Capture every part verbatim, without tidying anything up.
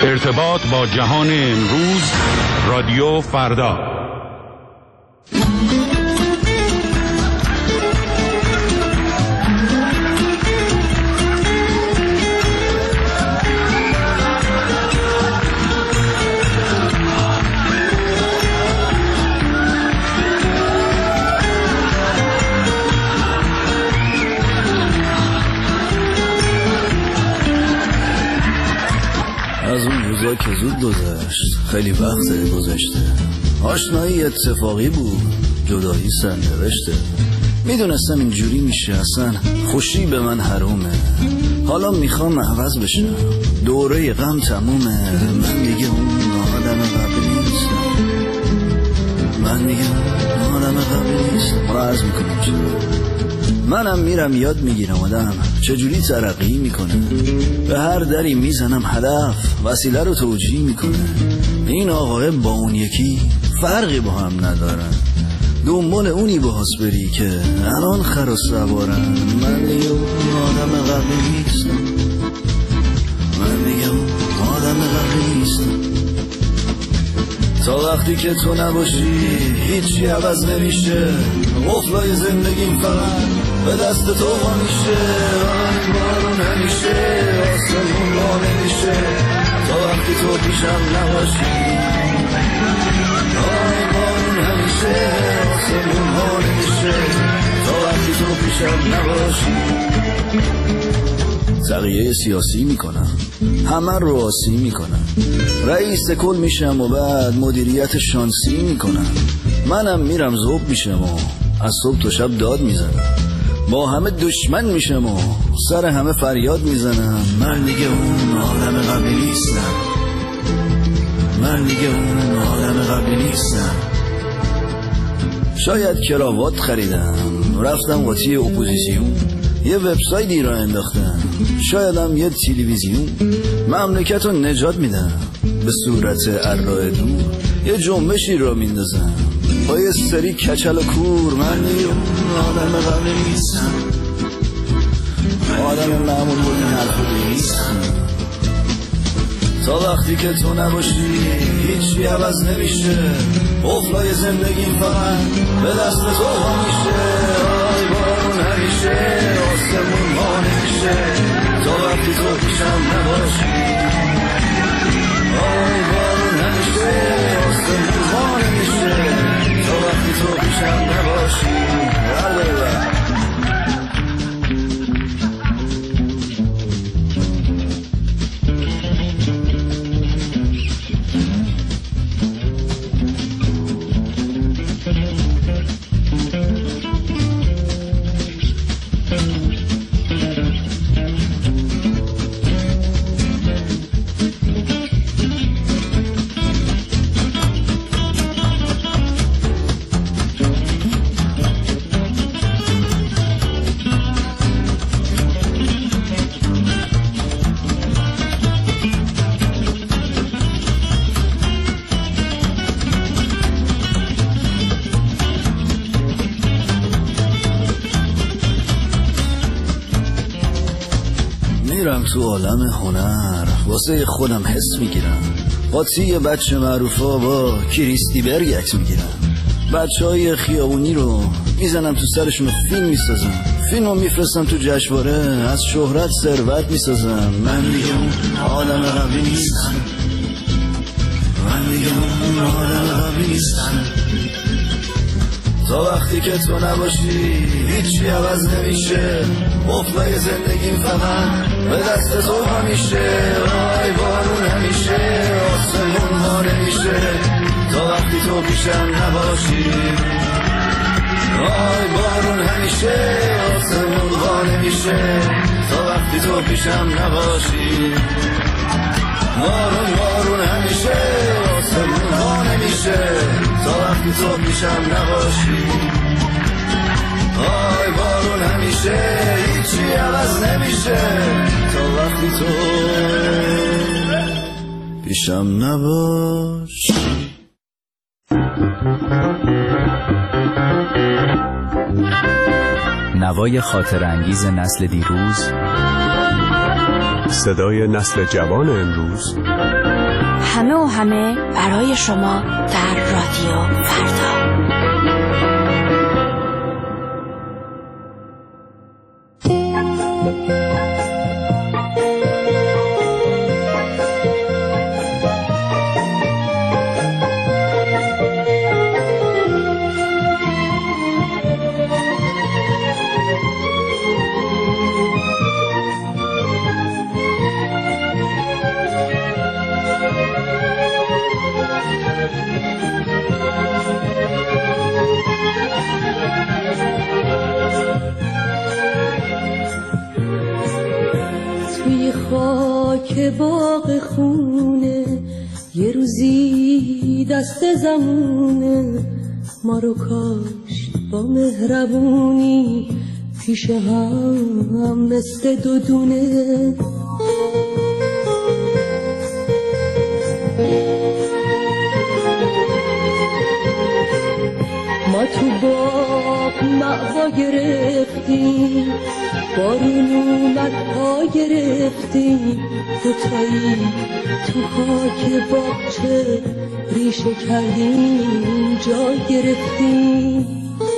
ارتباط با جهان امروز، رادیو فردا. از اون روزا که زود گذشت، خیلی وقت گذشته. آشنایی اتفاقی بود، جدایی سرنوشته. میدونستم اینجوری میشه، اصلا خوشی به من حرومه. حالا میخوام عوض بشم، دوره غم تمومه. من دیگه اون آدم قبلی نیستم، من دیگه اون آدم قبلی نیستم. حالا عرض میکنم چه منم میرم یاد میگیرم آدم چجوری ترقی میکنه. به هر دری میزنم هدف وسیله رو توجیه میکنه. این آقای با اون یکی فرقی با هم ندارن، دنبال اونی باهاس بری که الان خر و سوارن. من دیگه اون آدم قبلی نیستم، من دیگه اون آدم قبلی نیستم. تا وقتی که تو نباشی هیچی عوض نمیشه. قفلای زندگیم فقط به دست تو ها میشه. آی بارون همیشه آسمون ما نمیشه. تا وقتی تو پیشم نباشی، آی بارون همیشه آسمون ما نمیشه. تا وقتی تو پیشم نباشی. تغییه سیاسی میکنم، همه رو آسی میکنم. رئیس کل میشم و بعد مدیریت شانسی میکنم. منم میرم ذوب میشم و از صبح تا شب داد میزنم. با همه دشمن میشم و سر همه فریاد میزنم. من دیگه اون آدم قبلی نیستم، من دیگه اون آدم قبلی نیستم. شاید کراوات خریدم، رفتم قاطی اپوزیسیون، یه وبسایتی را انداختم، شایدم یه تلویزیون. مملکت رو نجات میدم به صورت ارائه دور، یه جنبشی را میندازم با یه سری کچل و کور. من دیگه آدم قبلی نیستم، آدم معمول بود حرف نیستم. تا وقتی که تو نباشی هیچی عوض نمیشه. قفلای زندگیم فقط به دست تو ها میشه. آی بارون همیشه آسمون ما نمیشه. تا وقتی تو پیشم نباشی، آی بارون همیشه آسمون ما نمیشه. تا وقتی تو پیشم نباشی. بله میرم تو عالم هنر، واسه خودم حس میگیرم. قاطی بچه معروفا با کریستی برگ عکس میگیرم. بچه های خیابونی رو میزنم تو سرشون و فیلم میسازم. فیلم رو میفرستم تو جشنواره، از شهرت ثروت میسازم. من دیگه اون آدم قبلی نیستم، من دیگه اون آدم قبلی نیستم. تا وقتی که تو نباشی هیچی عوض نمیشه. قفلای زندگیم فقط به دست تو همیشه. آی بارون همیشه آسمون ما نمیشه. تا وقتی تو پیشم نباشی، آی بارون همیشه آسمون ما نمیشه. تا وقتی تو پیشم نباشی. بارون بارون همیشه آسمون ما نمیشه. تا وقتی تو پیشم نباشی. آی بارون همیشه هیچی عوض نمیشه. تا وقتی تو پیشم نباشی. نوای خاطر انگیز نسل دیروز، صدای نسل جوان امروز. همه و همه برای شما در رادیو فردا. که باغ خونه یه روزی دست زمونه ما رو کاشت با مهربونی پیش هم مثل دو دونه. ما تو باغ مأوا گرفتیم، بارون اومد پا گرفتیم، دوتایی تو خاک باغچه ریشه کردیم جا گرفتیم.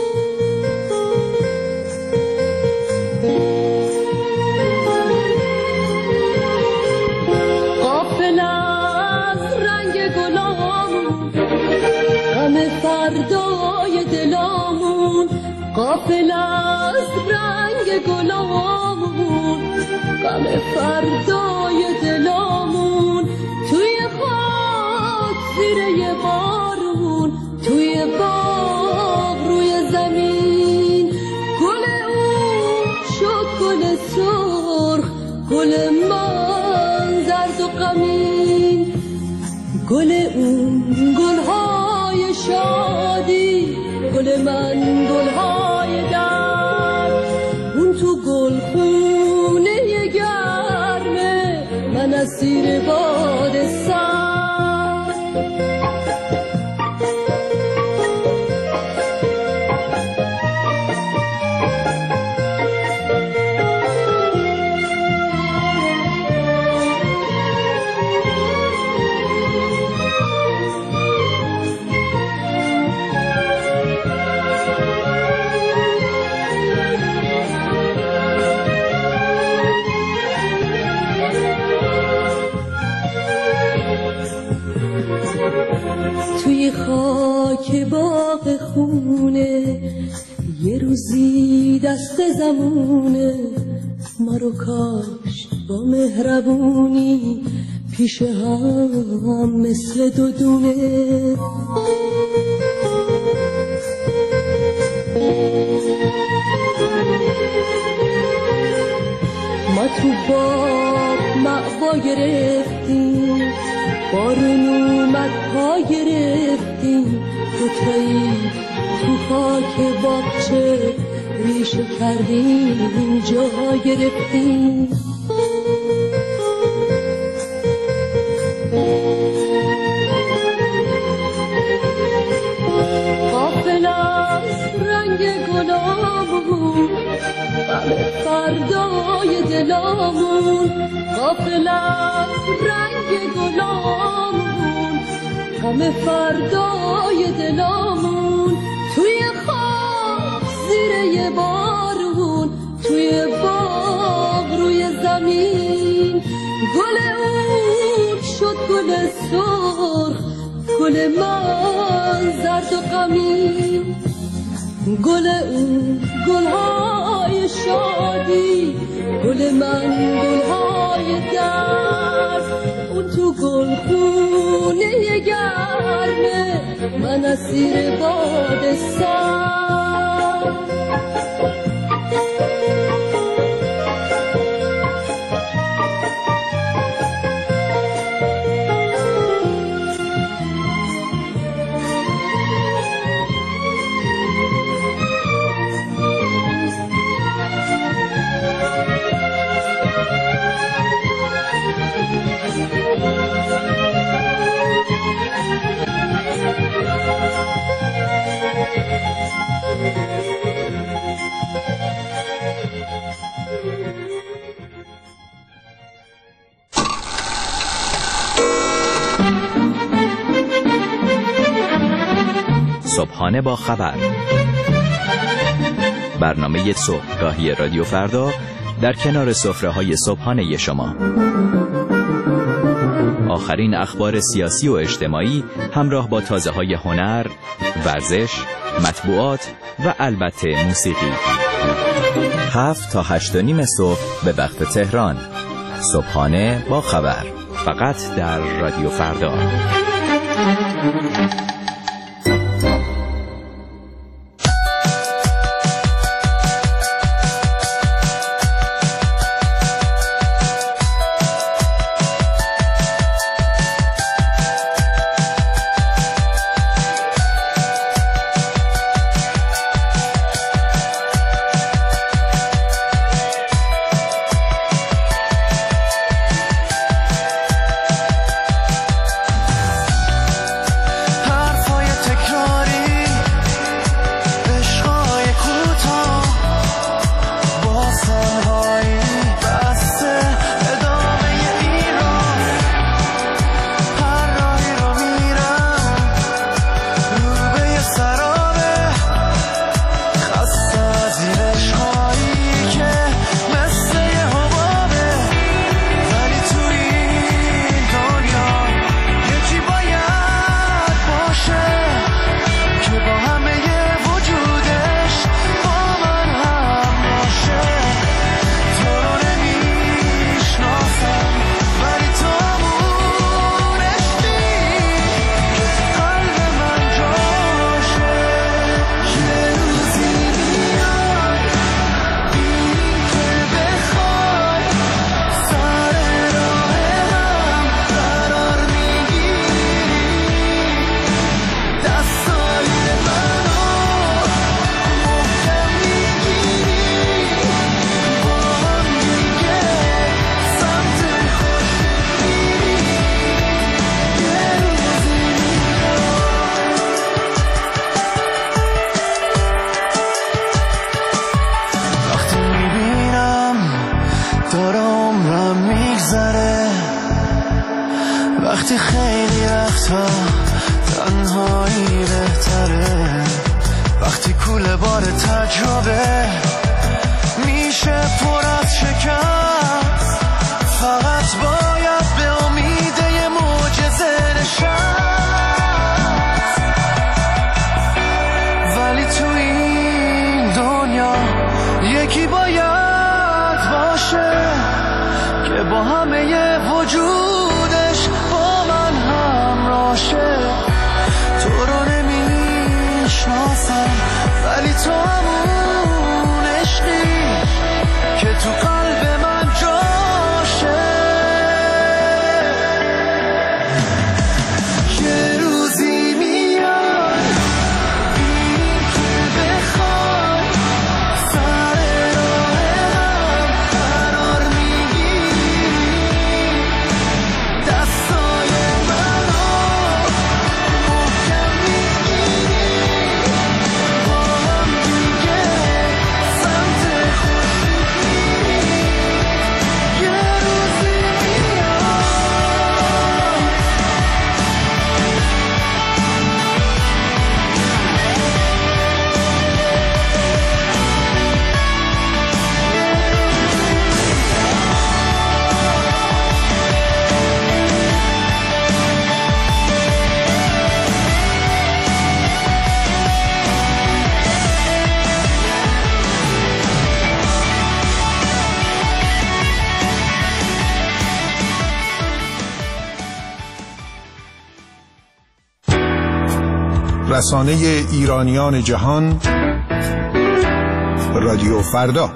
غافل از رنگ گلامون، غم فردای دلامون، غافل از رنگ گلامون، غم فردای دلامون، توی خاک زیر یه بارون، توی باغ روی زمین، گل اون شد گل سرخ، گل من زرد و غمین، گل اون گلهای شادی، گل من گلهای درد، اون تو گل خونه گرمه، من اسیر باد سرد. توی خاک باغ خونه یه روزی دست زمونه، ما رو کاشت با مهربونی پیش هم مثل دو دونه. ما تو باغ مأوا گرفتیم، بارون اومد پا گرفتیم، دوتایی تو خاک باغچه ریشه کردیم جا گرفتیم. غافل از رنگ گلامون، غم فردای دلامون، غافل از رنگ گلامون، غم فردای دلامون، توی خاک زیر یه بارون، توی باغ روی زمین، گل اون شد گل سرخ، گل من زرد و غمین، گل اون گلهای شادی، گل من گلهای درد، اون تو گل خونه گرمه، من اسیر باد سرد. صبحانه با خبر، برنامه صبحگاهی رادیو فردا در کنار سفره‌های صبحانه شما. آخرین اخبار سیاسی و اجتماعی همراه با تازه‌های هنر، ورزش، مطبوعات و البته موسیقی. هفت تا هشت و نیم صبح به وقت تهران. صبحانه با خبر، فقط در رادیو فردا. وقتی خیلی وقتا تنهایی بهتره، وقتی کوله بار تجربه میشه پر از شکست، فقط باید به امید یه معجزه نشست. ولی تو این دنیا یکی باید باشه که با همه یه وجودش با من همراشه. تو رو نمیشناسم ولی تو همون عشقی که تو قلب من جاشه. یه روزی میاد این که بخوای سر راه هم قرار میگیری، دستای منو محکم میگیری، با هم دیگه سمت خورشید میری. یه روزی میاد رسانه ایرانیان جهان، رادیو فردا.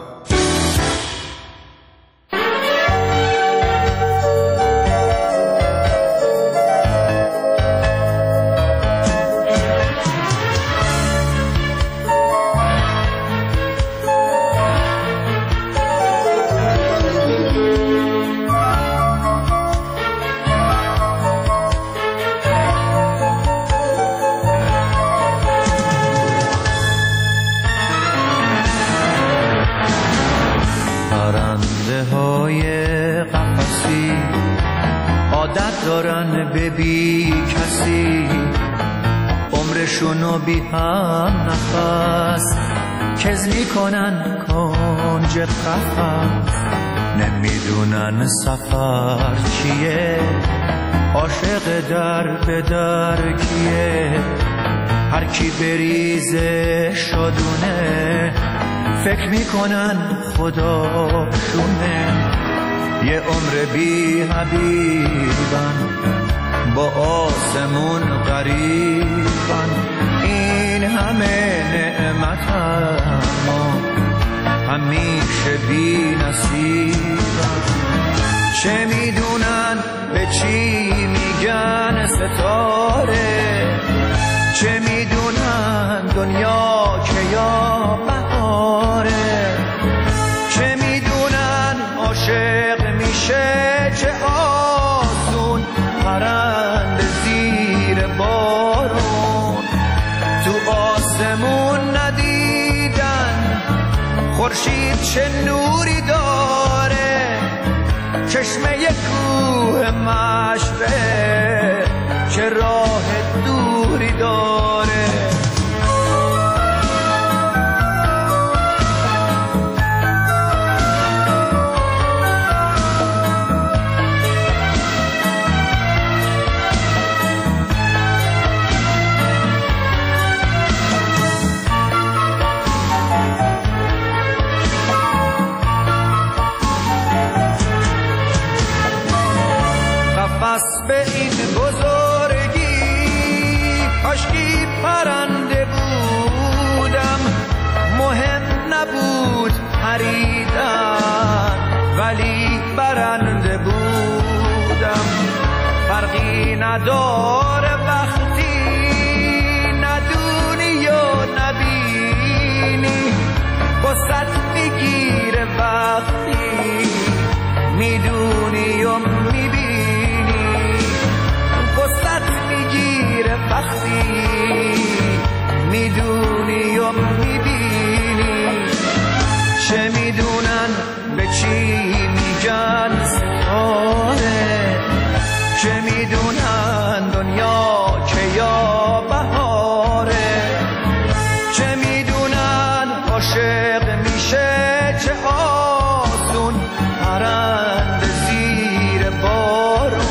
عادت دارن به بی کسی عمرشونو بی هم نفس کز میکنن کنج قفس نمیدونن سفر چیه عاشق در به در کیه هر کی بریزه شادونه فکر میکنن خداشونه یه عمر بی حبیبن با آسمون غریبن این همه نعمت اما همیشه بی نصیبن چه میدونن به چی میگن ستاره چه میدونن دنیا که یا بهاره چه میدونن عاشق میشه چه آسون پرنده زیر بارون تو آسمون ندیدن خورشید چه نوری داره چشمه کوه مشرق چه راه دوری داره قفس به این بزرگی کاشکی پرنده بودم مهم نبود پریدن ولی برنده بودم فرقی نداره وقتی ندونی و نبینی بست میگیره وقتی میدونی و میبینی وقتی میدونی و میبینی چه میدونن به چی میگن ستاره چه میدونن دنیا که یا بهاره چه میدونن عاشق میشه چه آسون پرنده زیر بارون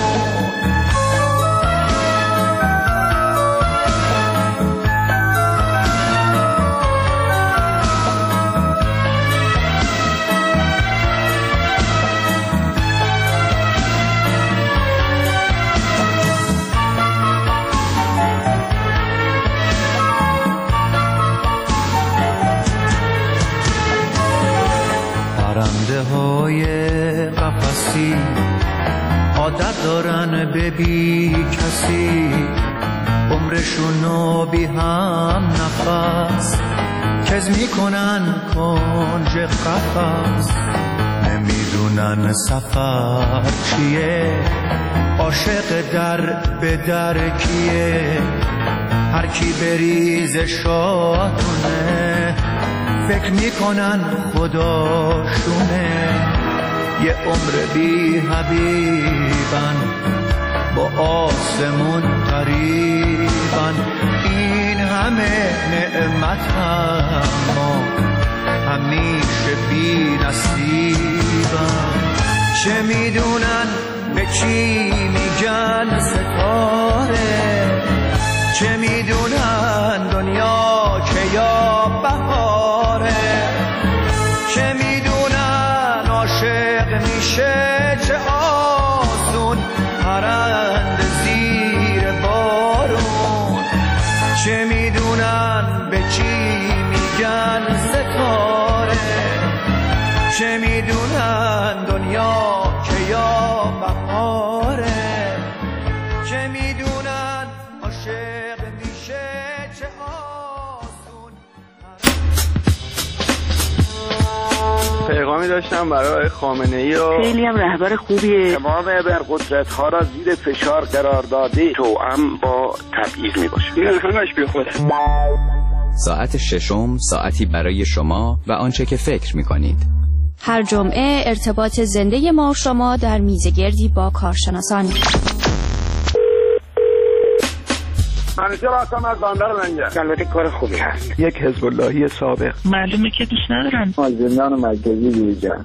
پرنده های قفسی عادت دارن به بی کسی عمرشونو بی هم نفس کز میکنن کنج قفس نمیدونن سفر چیه عاشق در به در کیه هر کی بریز شادونه فکر میکنن خداشونه یه عمر بی حبیبن با آسمون قریبن این همه نعمت اما همیشه بی نصیبن چه میدونن به چی میگن ستاره چه میدونن دنیا که یا بهاره چه میدونن عاشق میشه چه آسون پرنده زیر بارون چه میدونن به چی میگن ستاره چه میدونن دنیا که یا بهاره چه میدونن عاشق میشه چه آسون پیغامی داشتم برای خامنه‌ای و خیلی هم رهبر خوبیه امام ابرقدرت ها را زیر فشار قرار داده توأم با تبعیض میباشه این همش بی خوده. ساعت ششم ساعتی برای شما و آنچه که فکر میکنید هر جمعه ارتباط زنده ما و شما در میزگردی با کارشناسان. منیجر هستم از بندر لنگر. البته کار خوبی هست. یک حزب اللهی سابق. معلومه که دوست ندارن. زندان مرکزی دیوجان.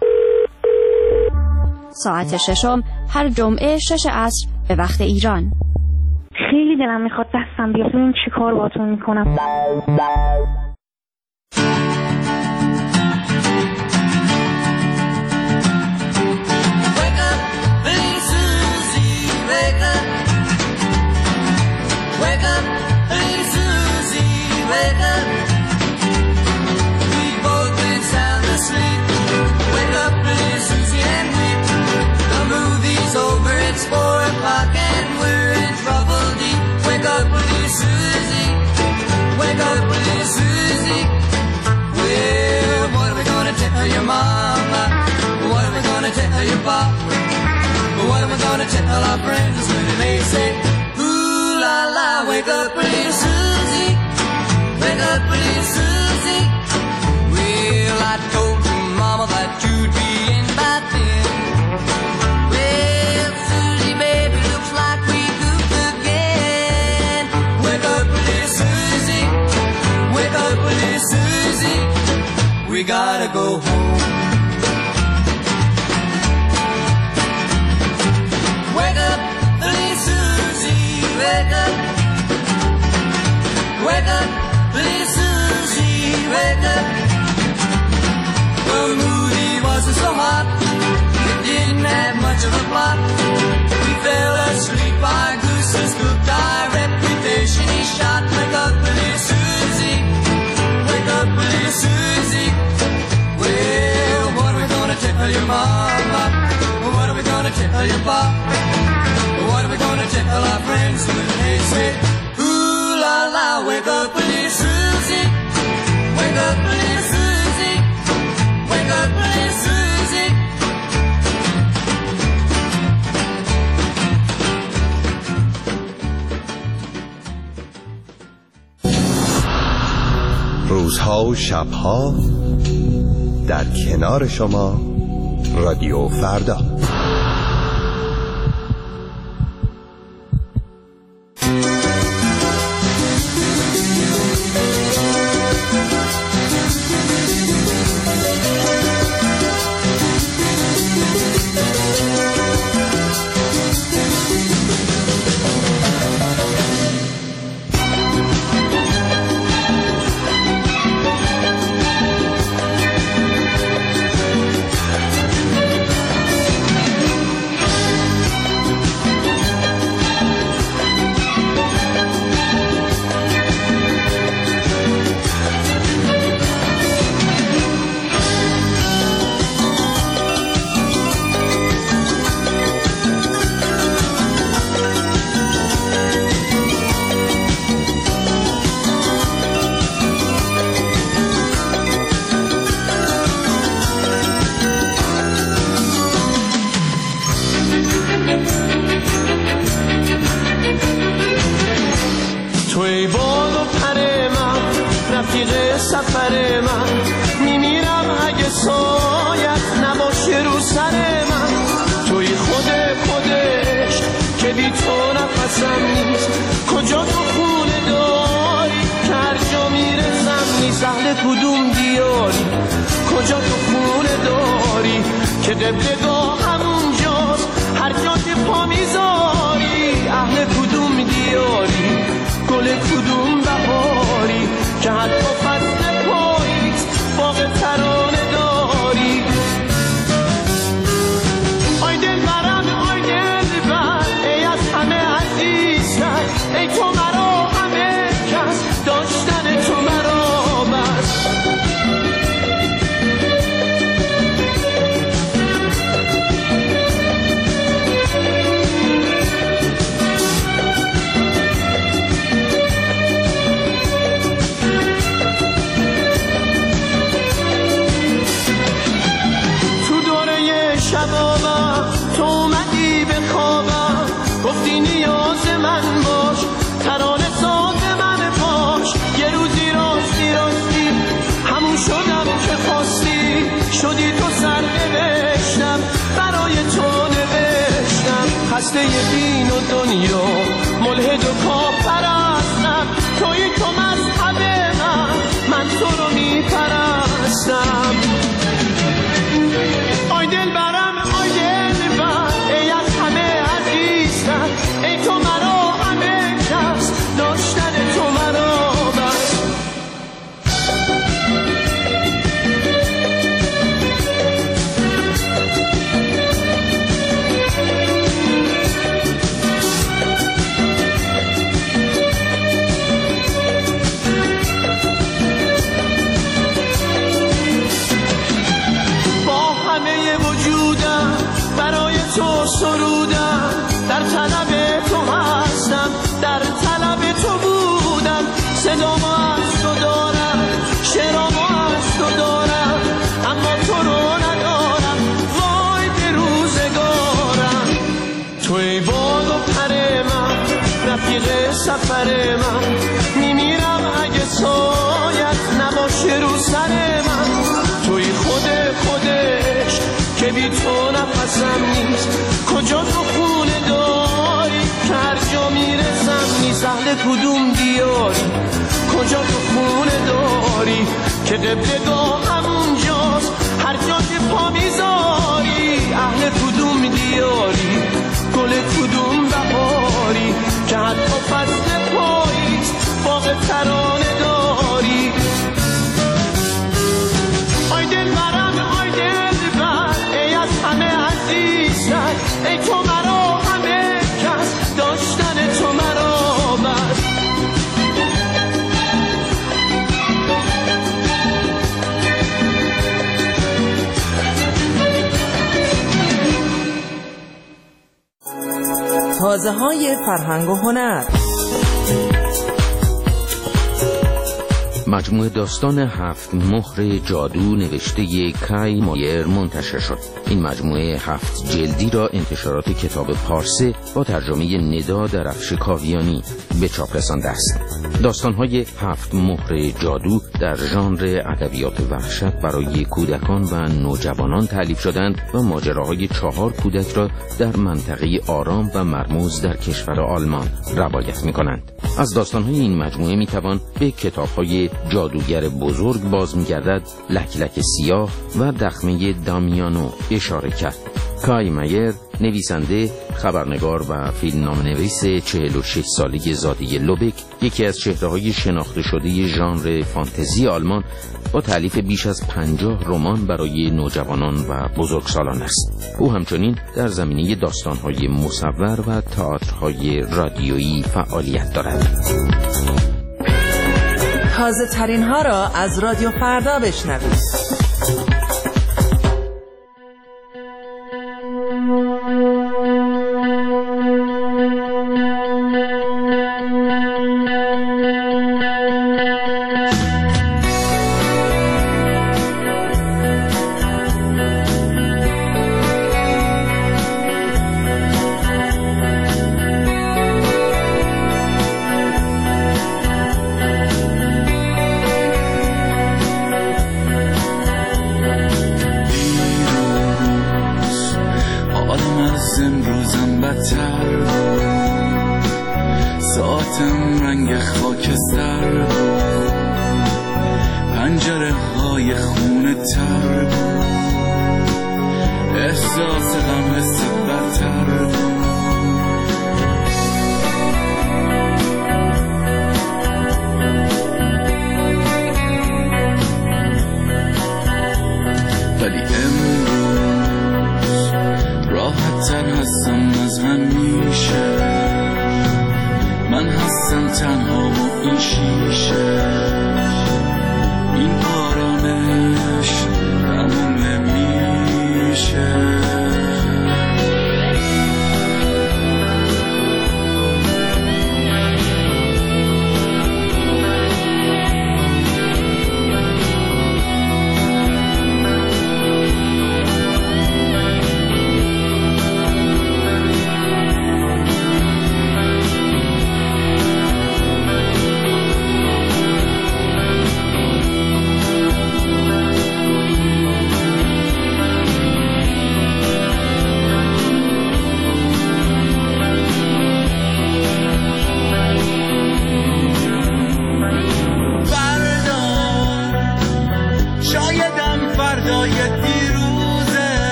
ساعت ششم هر جمعه شش عصر به وقت ایران. خیلی دلم میخواد دستم بیاد ببینم چی کار باهاتون میکنم. What am I gonna tell our friends when they say, ooh la la, wake up pretty Susie, wake up pretty Susie. Well, I told your mama that you'd be in by then. Well, Susie, baby, looks like we goofed again. Wake up pretty Susie, wake up pretty Susie. We gotta go home. Wake up, please, Susie, wake up. Wake up, please, Susie, wake up. The movie wasn't so hot, it didn't have much of a plot. We fell asleep, our gooses cooked, our reputation he shot. Wake up, please, Susie, wake up, please, Susie. Well, what are we gonna tell your mama? What are we gonna tell your pop? What are we gonna tell our friends when they say, ooh la la, wake up, please, Susie, wake up, please, Susie, wake up, please, Susie. روزها و شبها در کنار شما رادیو فردا. و دنیا ملحد و کافرستم توی تو مذهب من من تو رو میپرستم آی دل برم آی دل بر ای از همه عزیزتر ای تو مرا همه کس داشتن تو مرا بس تو سرودم در طلب تو هستم در طلب تو بودم صدامو از تو دارم شعرامو از تو دارم اما تو رو ندارم وای به روزگارم توی باد و پر من رفیق سفر من میمیرم اگه سایت نباشه رو سر من توی خود خودش که بی تو نفسم نیست کجا تو خونه داری که هر جا میرسم نیست اهل کدوم دیاری کجا تو خونه داری که قبلگاه همونجاست هر جا که پا میذاری اهل کدوم دیاری گل کدوم بهاری که حتی فصل پاییز باغ ترانه داری آی دل برم آی دل بر ای از همه عزیزتر ای تو مرا همه کس داشتن تو مرا بس تازه های فرهنگ و هنر. مجموعه داستان هفت مهر جادو نوشته کای مایر منتشر شد. این مجموعه هفت جلدی را انتشارات کتاب پارسه با ترجمه ندا درفش کاویانی به چاپ رسانده است. داستان‌های هفت مهر جادو در ژانر ادبیات وحشت برای کودکان و نوجوانان تألیف شدند و ماجراهای چهار کودک را در منطقه آرام و مرموز در کشور آلمان روایت می‌کنند. از داستان‌های این مجموعه می‌توان به کتاب‌های جادوگر بزرگ باز می‌گردد، لک لک سیاه و دخمه دامیانو اشاره کرد. کای مایر، نویسنده، خبرنگار و فیلمنامه‌نویس چهل و شش ساله زاده لوبک، یکی از چهره‌های شناخته شده ژانر فانتزی آلمان با تألیف بیش از پنجاه رمان برای نوجوانان و بزرگسالان است. او همچنین در زمینه داستان‌های مصور و تئاترهای رادیویی فعالیت دارد. تازه ترین ها را از رادیو فردا بشنوید.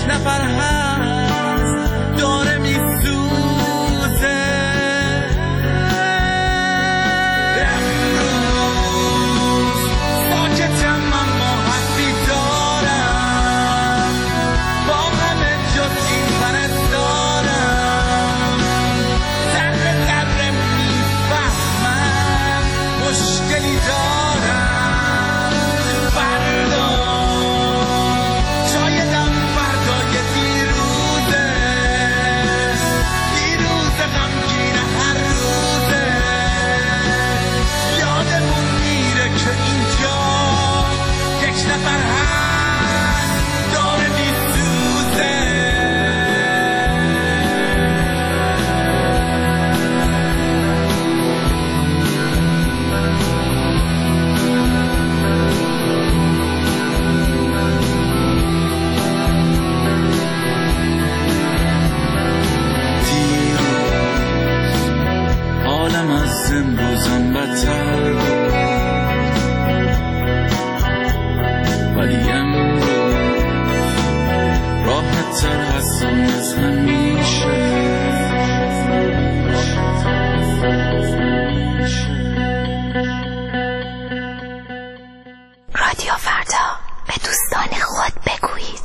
یک نفر هست داره میسوزه. امروز ساکتم اما حرفی دارم، با همه جز این پرستارم. ذره ذره میفهمم مشکلی دارم. فردا شایدم فردای دیروزه، دیروز غمگین هر روزه. یادمون میره که اینجا یک نفر هست داره میسوزه. عالم از امروزم بدتر بود، ولی امروز راحت تر هستم از همیشه. رادیو فردا، به دوستان خود بگویید.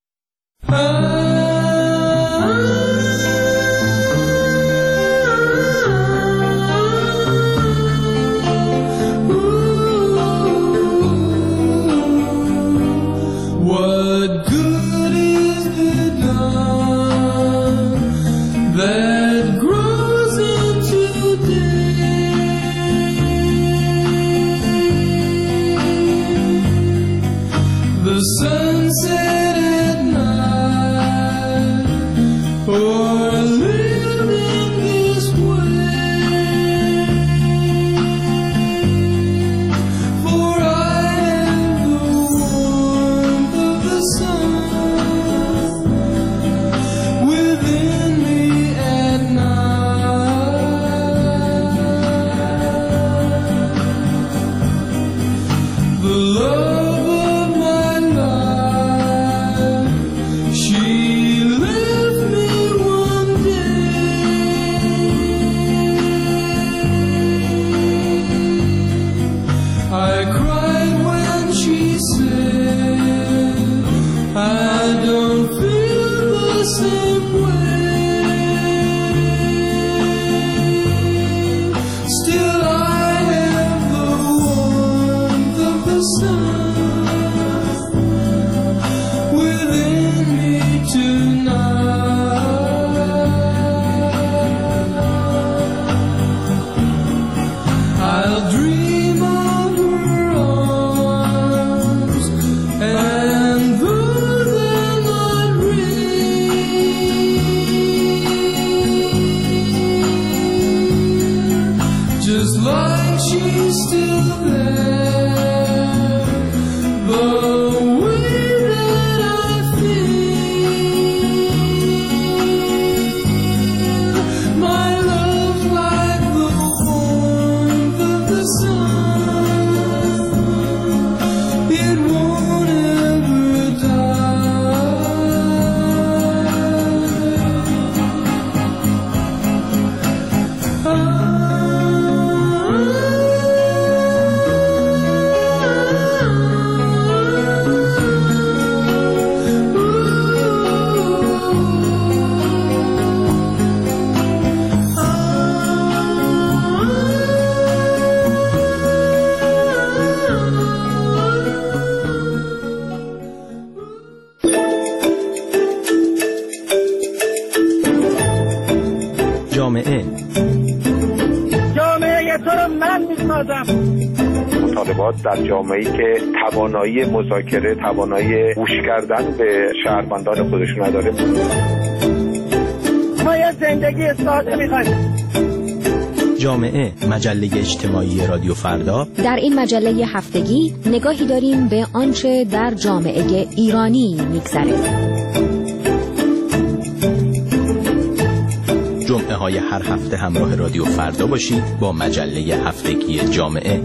What good is the dawn that grows into day? The sunset at night, or living this way. For I am the warmth of the sun within me at night. The love of my life, she left me one day. I cried when she said I don't feel the same way. Still I have the warmth of the sun within me tonight. I'll dream of her arms, and though they're not real, just like she's still there, the way that I feel, my love's like the warmth of the sun, it won't ever جامعه جامعه تو رو من میسازم. مطالبات در جامعه‌ای که توانایی مذاکره، توانایی گوش کردن به شهروندان خودش نداره. ما یه زندگی ساده می‌خوایم. جامعه، مجله اجتماعی رادیو فردا. در این مجله هفتگی نگاهی داریم به آنچه در جامعه ایرانی می‌گذره. جمعه های هر هفته همراه رادیو فردا باشید با مجله هفتگی جامعه.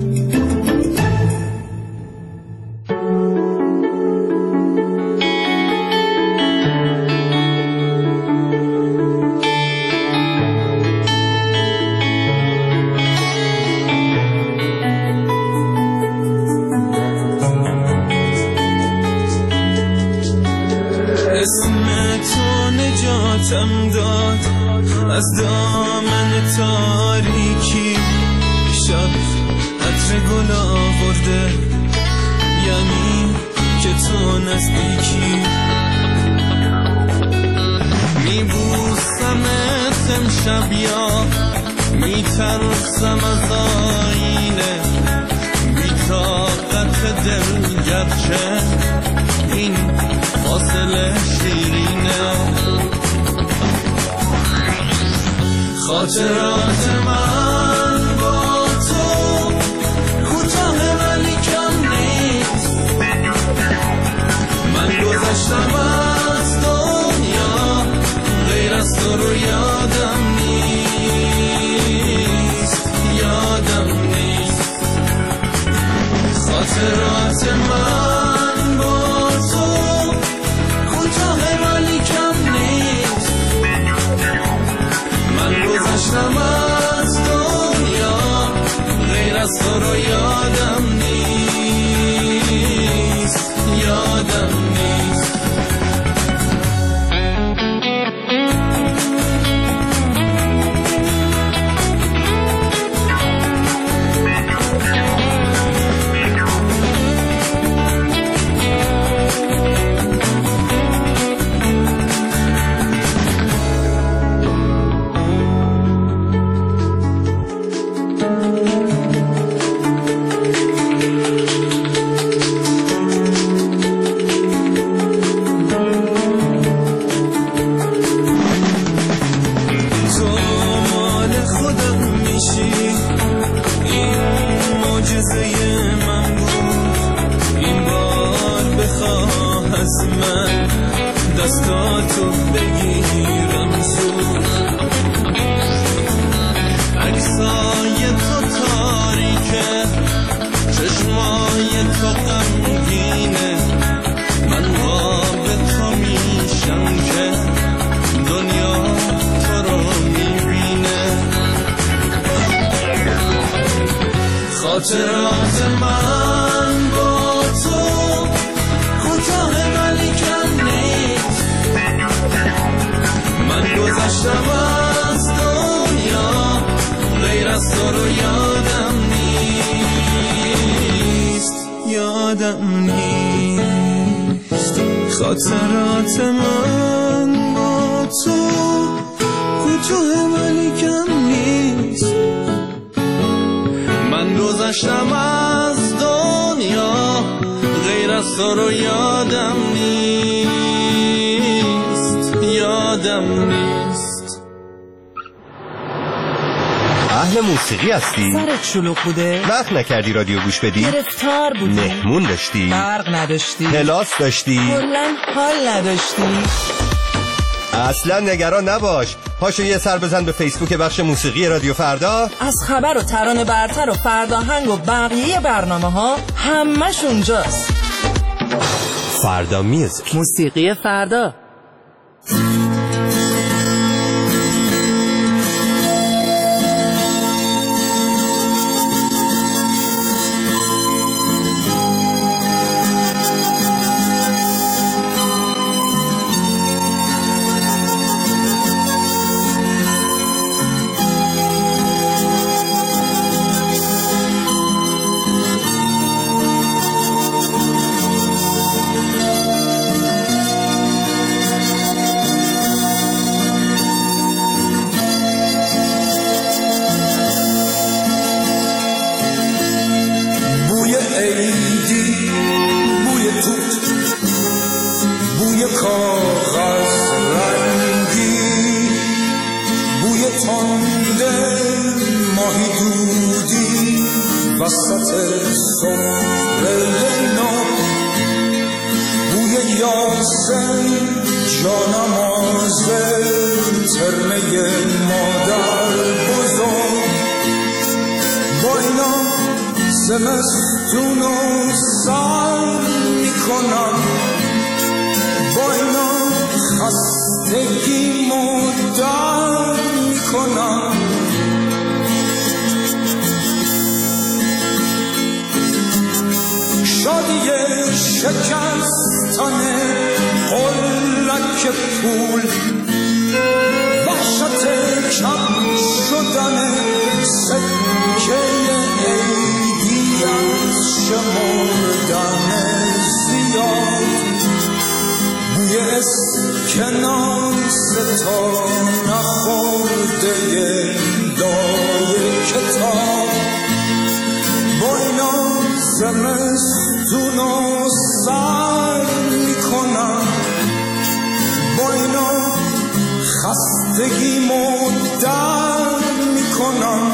از دامن تاریکی شب عطر گل آورده، یعنی که تو نزدیکی. میبوسمت امشب یا میترسم از آینه، بی‌طاقت دل گرچه این فاصله شیرینه. خاطرات من با تو کوتاه ولی کم نیست، من گذشتم از دنیا غیر از تو رو یادم نیست، یادم نیست. خاطرات من با تو کوتاه ولی کم نیست، من گذشتم از دنیا غیر از تو رو یادم نیست، یادم نیست. دستاتو بگیرم زود، عکسای تو تاریکه، چشمای تو غمگینه، من خواب تو میشم که دنیا تو رو میبینه. خاطرات من با تو کوتاه ولی کم نیست، من گذشتم از دنیا غیر از تو رو یادم نیست، یادم نیست. خاطرات من با تو کوتاه ولی کم نیست، من گذشتم از دنیا غیر از تو رو یادم نیست، یادم نیست. اهل موسیقی هستی؟ سرت شلوغ بوده؟ وقت نکردی رادیو گوش بدی؟ گرفتار بودی؟ مهمون داشتی؟ برق نداشتی؟ کلاس داشتی؟ کلاً حال نداشتی؟ اصلا نگران نباش، پاشو یه سر بزن به فیسبوک بخش موسیقی رادیو فردا. از خبر و ترانه برتر و فرداهنگ و بقیه برنامه ها همش اونجاست. فردا میوزیک، موسیقی فردا. شکستن قلک پول وحشت کم شدن سکه عیدی از شمردن زیاد بوی اسکناس تا نخورده لای کتاب با اینا زمستون و سر میکنم با اینا خستگی مدر میکنم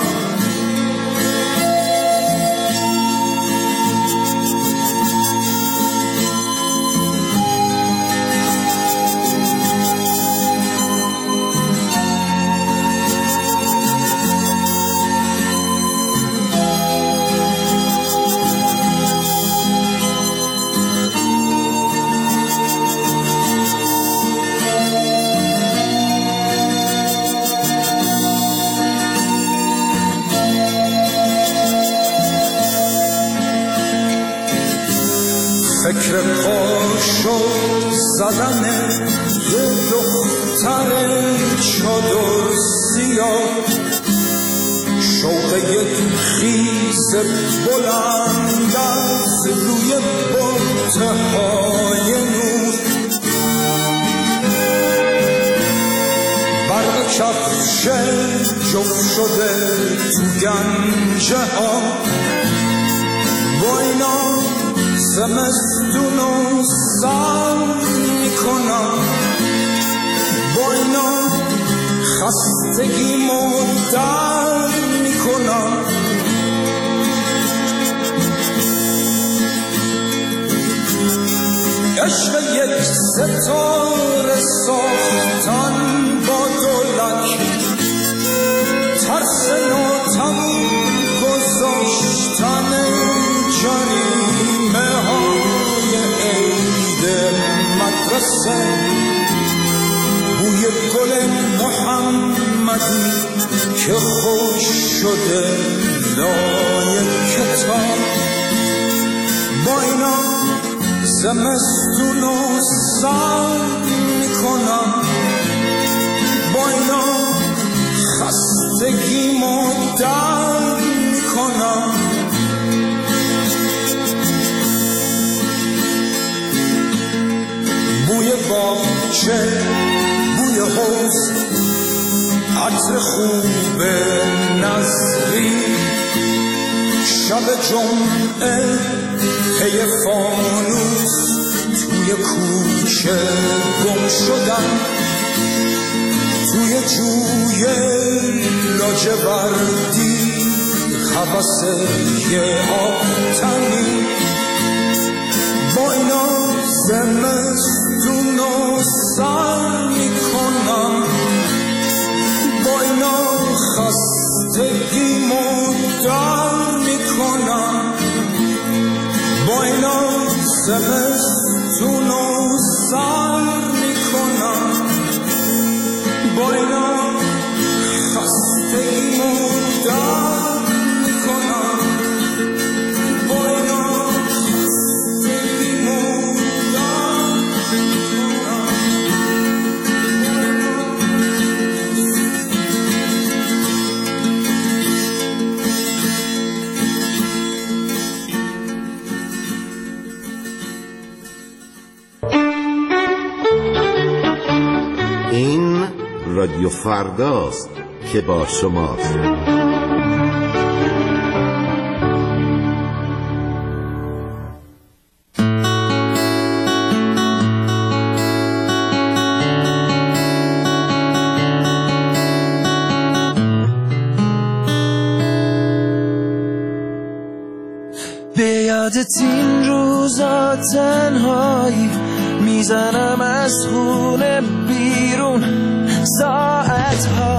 فکر پاشو زدن یه دختر چادر سیاه شوق یک خیز بلند از روی بطه های نور برق کفش جفت شده تو گنجه ها با اینا زمستون و سر میکنم با اینا خستگی مدر میکنم عشق یک ستاره ساختن با دولک ترس ناتموم گذاشتن جریمه های عید مدرسه بوی گل محمدی که خوش شده لای کتاب با اینا زمستون و سر میکنم با اینا خستگی مدر میکنم بوی باغچه بوی حوض عطر خوب نظری شب جمعه پی فانوس توی کوچه گم شدم توی جوی لاجوردی هوس یه آتنی با اینا زمستون و سر میکنم با اینا خستگی مدر میکنم با اینا زمستون و سر میکنم با اینا خستگی مدر میکنم با اینا خستگی مدر میکنم این رادیو فرداست که با شماست. بیادت این روزا تنهایی میزنم از خونه بیرون ساعت ها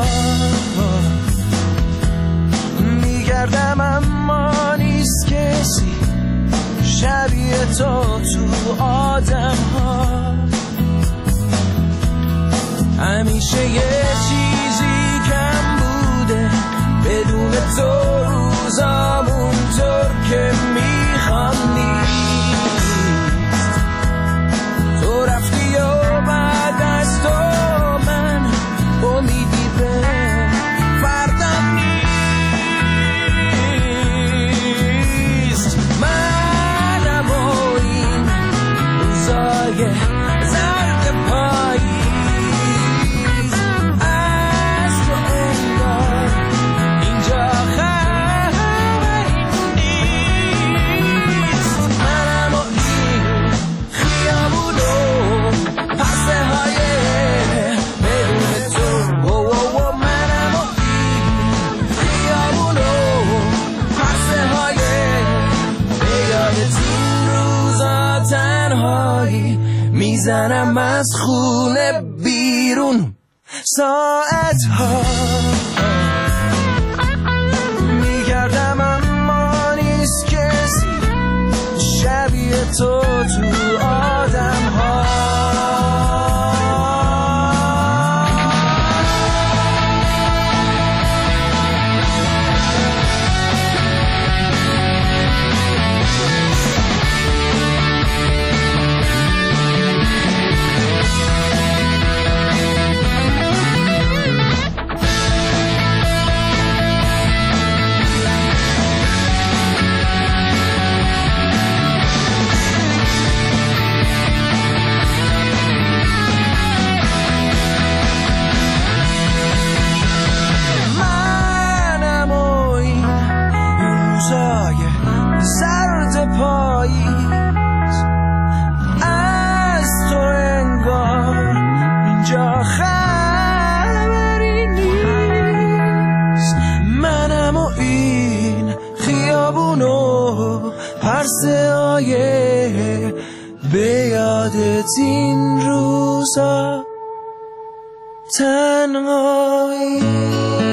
میگردم اما نیست کسی شبیه تو تو آدم ها همیشه یه چیزی کم بوده بدون تو روزامون طور که میخوام نیست تو رفتی و بعد از تو من امیدی به زرد پاییز از تو انگار اینجا خبری نیست. منم و این خیابونو پسه های بدون تو و و و منم و این خیابونو پسه های به یادت این روزا تنهایی میزنم از خونه بیرون ساعت ها میگردم اما نیست کسی شبیه تو تو آدم ها. زرد پاییز از تو انگار اینجا خبری نیست. منم و این خیابونو پرسه آیه به یادت این روزا تنهایی.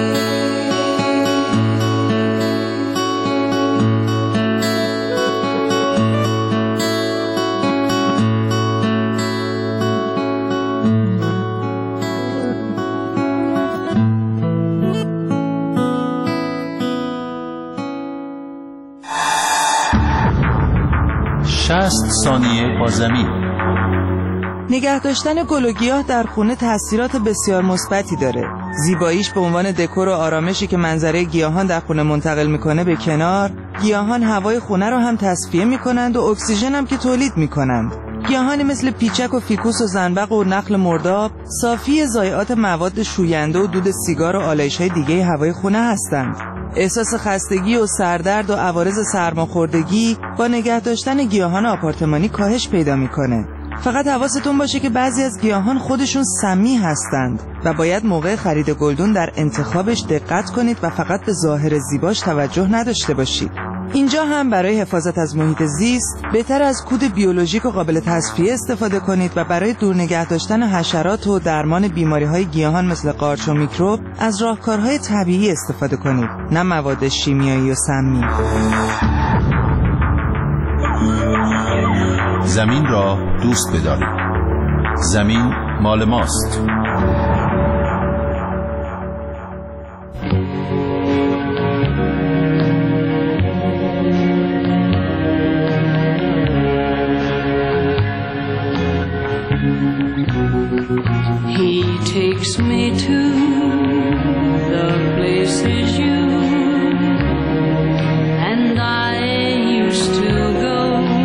شصت ثانیه با زمین. نگه داشتن گل و گیاه در خونه تأثیرات بسیار مثبتی داره. زیباییش به عنوان دکور و آرامشی که منظره گیاهان در خونه منتقل میکنه به کنار، گیاهان هوای خونه رو هم تصفیه میکنند و اکسیژن هم که تولید میکنند. گیاهانی مثل پیچک و فیکوس و زنبق و نخل مرداب صافی ضایعات مواد شوینده و دود سیگار و آلایش‌های دیگه هوای خونه هستند. احساس خستگی و سردرد و عوارض سرماخوردگی با نگه داشتن گیاهان آپارتمانی کاهش پیدا میکنه. فقط حواستون باشه که بعضی از گیاهان خودشون سمی هستند و باید موقع خرید گلدون در انتخابش دقت کنید و فقط به ظاهر زیباش توجه نداشته باشید. اینجا هم برای حفاظت از محیط زیست بهتر از کود بیولوژیک و قابل تصفیه استفاده کنید و برای دور نگه داشتن حشرات و درمان بیماری‌های گیاهان مثل قارچ و میکروب از راهکارهای طبیعی استفاده کنید، نه مواد شیمیایی و سمی. زمین را دوست بدارید. زمین مال ماست. He takes me to the places you and I used to go.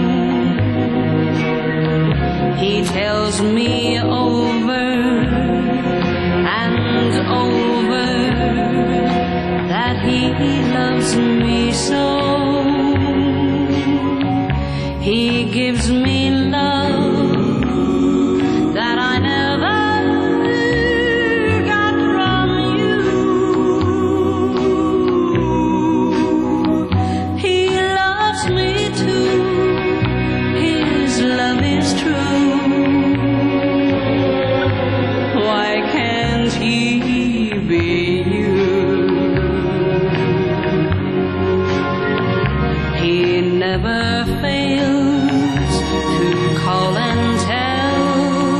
He tells me over and over that he loves me so. He gives me love that I never got from you. He loves me too. His love is true. Why can't he be you? He never fails to call and tell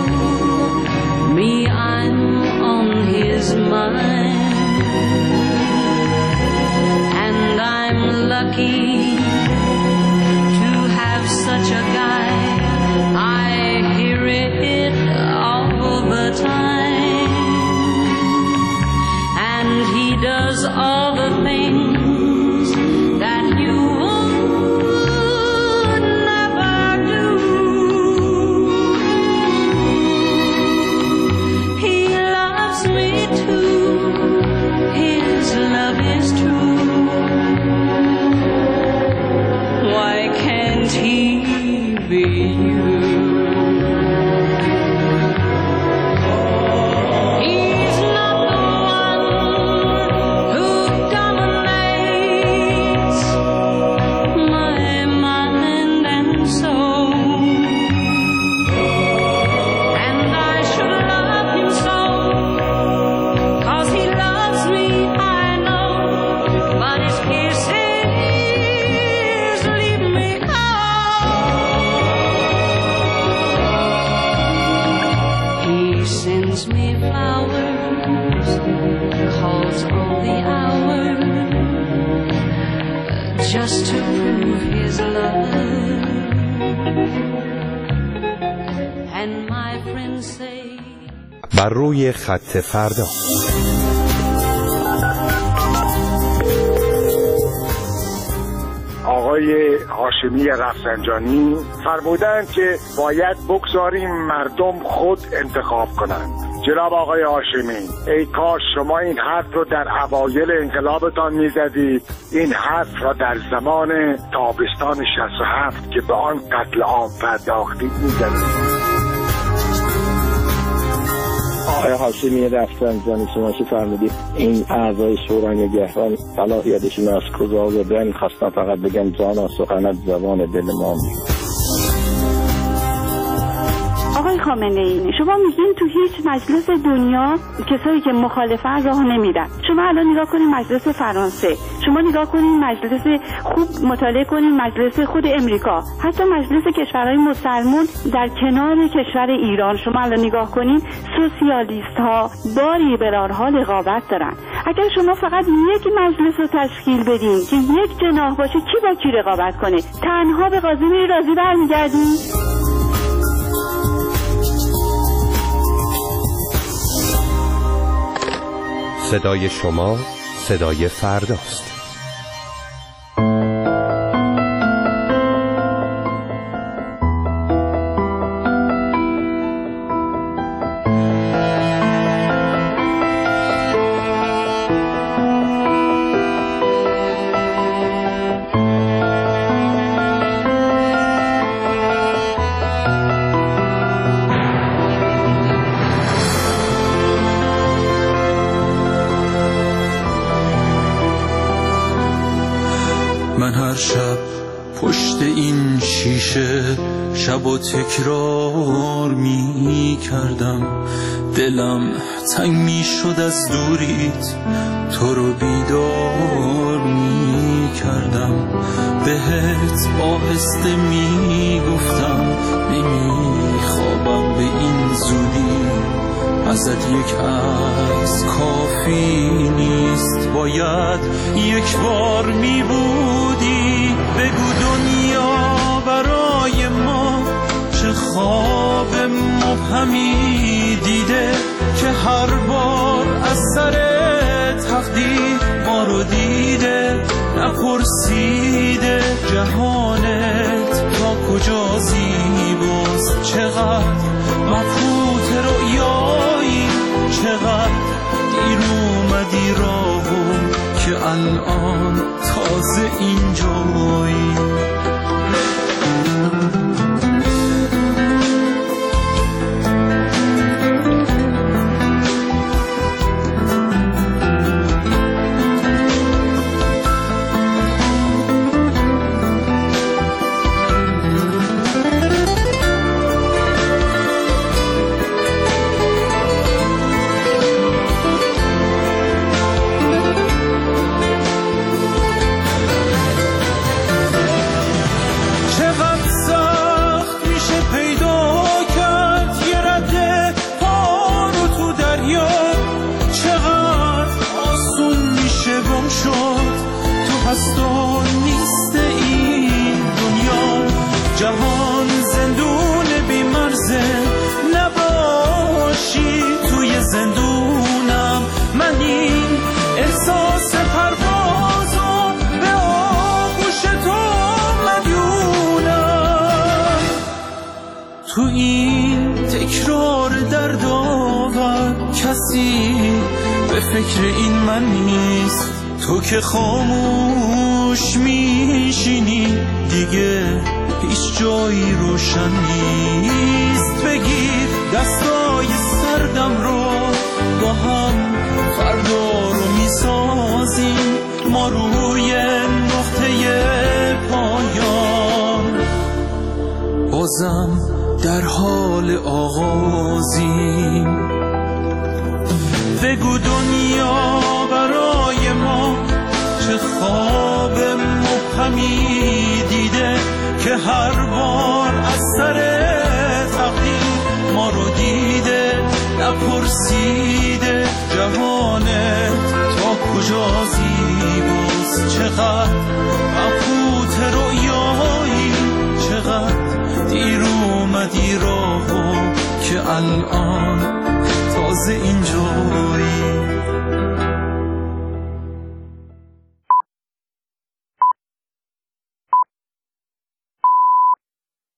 me I'm on his mind, and I'm lucky to have such a guy. I hear it all the time, and he does all the things that you would never do. بر روی خط فردا. آقای هاشمی رفسنجانی فرمودند که باید بگذاریم مردم خود انتخاب کنند. جناب آقای هاشمی، ای کاش شما این حرف رو در اوایل انقلابتان میزدید، این حرف را در زمان تابستان شصت و هفت که به آن قتل عام پرداختید میزدید. آقای هاشمی رفسنجانی، شما چه فرمودید این اعضای شورای نگهبان صلاحیتشون از کجا آوردن؟ خواستم فقط بگم جانا سخنت زبان دل ما میگه. آقای خامنه ای، شما میگین تو هیچ مجلس دنیا کسایی که مخالفن راه نمیدن. شما الان نگاه کنین مجلس فرانسه، شما نگاه کنین مجلس، خوب مطالعه کنین مجلس خود امریکا، حتی مجلس کشورهای مسلمان در کنار کشور ایران. شما الان نگاه کنین سوسیالیست ها با لیبرال ها رقابت دارن. اگر شما فقط یک مجلس رو تشکیل بدین که یک جناح باشه، کی با کی رقابت کنه؟ تنها به قاضی میری راضی برمیگردین؟ صدای شما صدای فرداست. من هر شب پشت این شیشه شب و تکرار می کردم، دلم تنگ می شد از دوریت، تو رو بیدار می کردم، بهت آهسته می گفتم نمی خوابم به این زودی، ازت یک عکس کافی نیست، باید یک بار می بودی. بگو دنیا برای ما چه خواب مبهمی دیده که هر بار از سر تقدیر ما رو دیده، نپرسیده جهانت تا کجا زیباست، چقدر مبهوت رؤیایی، چقدر دیر اومدی راهو که الان تازه اینجایی. جهان زندون بی‌مرزه، نباشی توی زندونم، من این احساس پروازو به آغوش تو مدیونم. تو این تکرار دردآور کسی به فکر این من نیست، تو که خاموش میشینی دیگه هیچ جایی روشن نیست. بگیر دستای سردم رو با هم فردا رو میسازیم، ما روی نقطه پایان بازم در حال آغازیم. بگو دنیا برای ما چه خواب مبهمی دیده که هر بار از سر تقدیر ما رو دیده، نپرسیده جهانت تا کجا زیباست، چقدر مبهوت رؤیایی، چقدر دیر اومدی راهو که الان تازه تازه اینجایی.